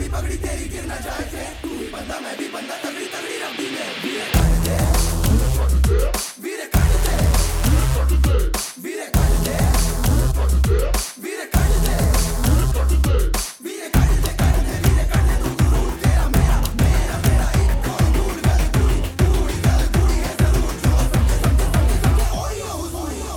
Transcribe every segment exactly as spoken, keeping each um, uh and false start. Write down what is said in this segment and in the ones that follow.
पगड़ी तेरी गिर ना जाए थे, तू ही बंदा मैं भी बंदा, तगड़ी तगड़ी रब्बी ने वीरे काट दे, वीरे काट दे, वीरे काट दे, वीरे काट दे, वीरे काट दे, काट दे, वीरे काट दे, तू जरूर तेरा मेरा मेरा मेरा एक कौन दूर गल दूरी दूरी गल दूरी है जरूर जो समझे समझे समझे समझे ओए ओ ओए ओ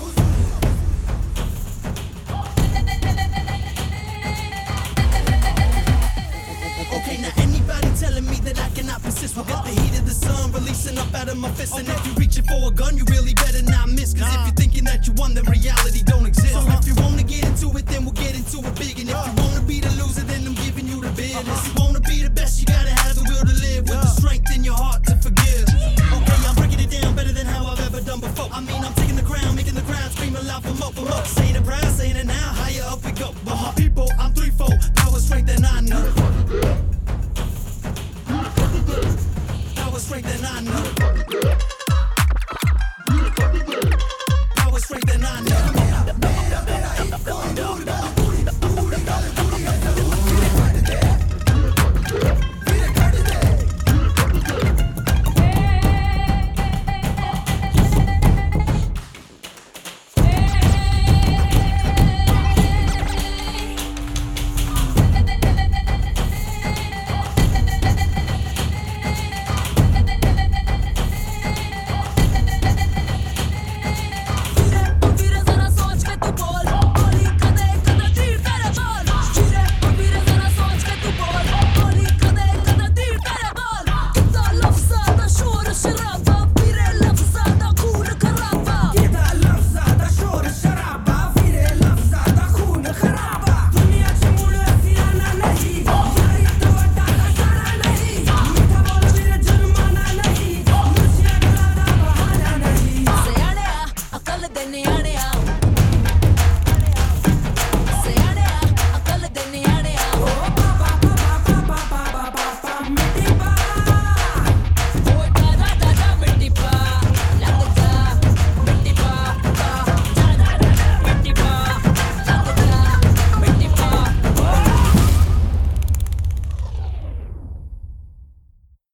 Okay, now anybody telling me that I cannot persist will get the heat of the sun releasing up out of my fist. And if you're reaching for a gun, you really better not miss. Cause if you're thinking that you won, then reality don't exist. So if you wanna get into it, then we'll get into it big. And if you wanna be the loser, then I'm giving you the business. If you wanna be the best, you gotta have the will to live with the strength in your heart to forgive. Okay, I'm breaking it down better than how I've ever done before. I mean, I'm taking the crown, making the crowd scream aloud for more, for more. Saying it proud, saying it now, higher up we go. But my people, I'm threefold, power, strength, and I know. Power, strength, and I know. Power, strength, and I know.